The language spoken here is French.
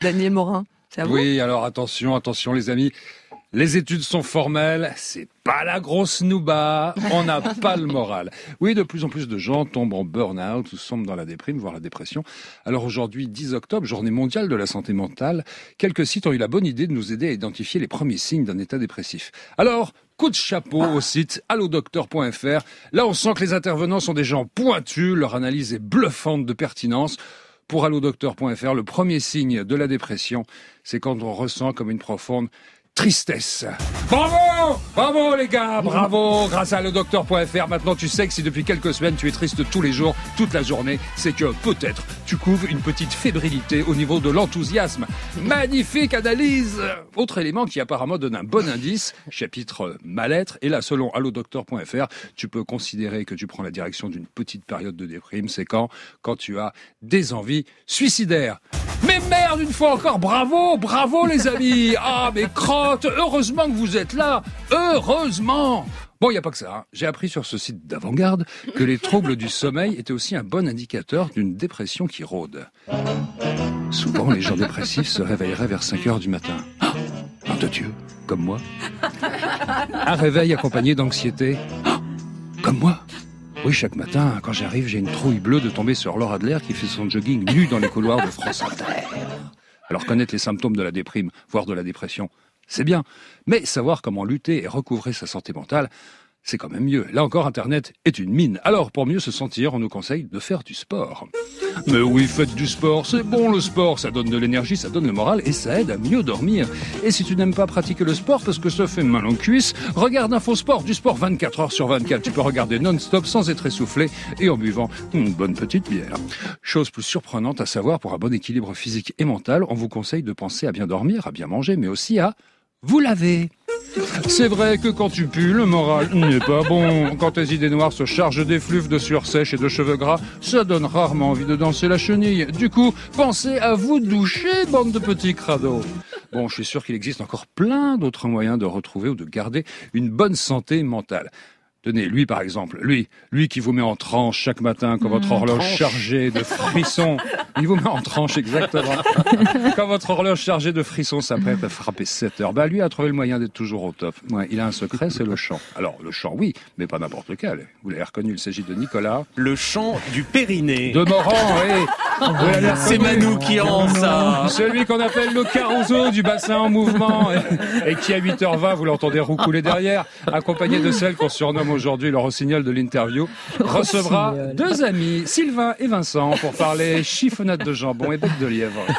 Daniel Morin, c'est à vous ? Oui, alors attention les amis. Les études sont formelles, c'est pas la grosse nouba, on n'a pas le moral. Oui, de plus en plus de gens tombent en burn-out ou sombrent dans la déprime, voire la dépression. Alors aujourd'hui, 10 octobre, journée mondiale de la santé mentale, quelques sites ont eu la bonne idée de nous aider à identifier les premiers signes d'un état dépressif. Alors, coup de chapeau au site allodocteur.fr. Là, on sent que les intervenants sont des gens pointus, leur analyse est bluffante de pertinence. Pour allodocteur.fr, le premier signe de la dépression, c'est quand on ressent comme une profonde tristesse. Bravo les gars, bravo. Grâce à allodocteur.fr, maintenant tu sais que si depuis quelques semaines tu es triste tous les jours, toute la journée, c'est que peut-être tu couvres une petite fébrilité au niveau de l'enthousiasme. Magnifique analyse. Autre élément qui apparemment donne un bon indice, chapitre mal-être, et là selon allodocteur.fr, tu peux considérer que tu prends la direction d'une petite période de déprime, c'est quand tu as des envies suicidaires. Mais merde, une fois encore, bravo les amis. Ah mais crotte, heureusement que vous êtes là, heureusement. Bon, il n'y a pas que ça, hein. J'ai appris sur ce site d'avant-garde que les troubles du sommeil étaient aussi un bon indicateur d'une dépression qui rôde. Souvent, les gens dépressifs se réveilleraient vers 5 heures du matin. Ah, nom de Dieu, comme moi. Un réveil accompagné d'anxiété. Ah, comme moi. Oui, chaque matin, quand j'arrive, j'ai une trouille bleue de tomber sur Laura Adler qui fait son jogging nu dans les couloirs de France Inter. Alors connaître les symptômes de la déprime, voire de la dépression, c'est bien. Mais savoir comment lutter et recouvrer sa santé mentale, c'est quand même mieux. Là encore, Internet est une mine. Alors, pour mieux se sentir, on nous conseille de faire du sport. Mais oui, faites du sport, c'est bon le sport, ça donne de l'énergie, ça donne le moral et ça aide à mieux dormir. Et si tu n'aimes pas pratiquer le sport parce que ça fait mal en cuisse, regarde Infosport, du sport 24 heures sur 24. Tu peux regarder non-stop sans être essoufflé et en buvant une bonne petite bière. Chose plus surprenante à savoir, pour un bon équilibre physique et mental, on vous conseille de penser à bien dormir, à bien manger, mais aussi à vous laver. C'est vrai que quand tu pues, le moral n'est pas bon. Quand tes idées noires se chargent d'effluves, de sueur sèche et de cheveux gras, ça donne rarement envie de danser la chenille. Du coup, pensez à vous doucher, bande de petits crados. Bon, je suis sûr qu'il existe encore plein d'autres moyens de retrouver ou de garder une bonne santé mentale. Tenez, lui par exemple, lui qui vous met en tranche chaque matin quand votre horloge chargée de frissons, il vous met en tranche exactement. Quand votre horloge chargée de frissons s'apprête à frapper 7 heures, lui a trouvé le moyen d'être toujours au top. Ouais, il a un secret, c'est le chant. Alors le chant, oui, mais pas n'importe lequel. Vous l'avez reconnu, il s'agit de Nicolas. Le chant du Périnée. De Morand, oui. C'est Manu qui en ça. Celui qu'on appelle le Caruso du bassin en mouvement et qui à 8h20, vous l'entendez roucouler derrière, accompagné de celle qu'on surnomme aujourd'hui le rossignol de l'interview, recevra 2 amis, Sylvain et Vincent, pour parler chiffonnade de jambon et bec de lièvre.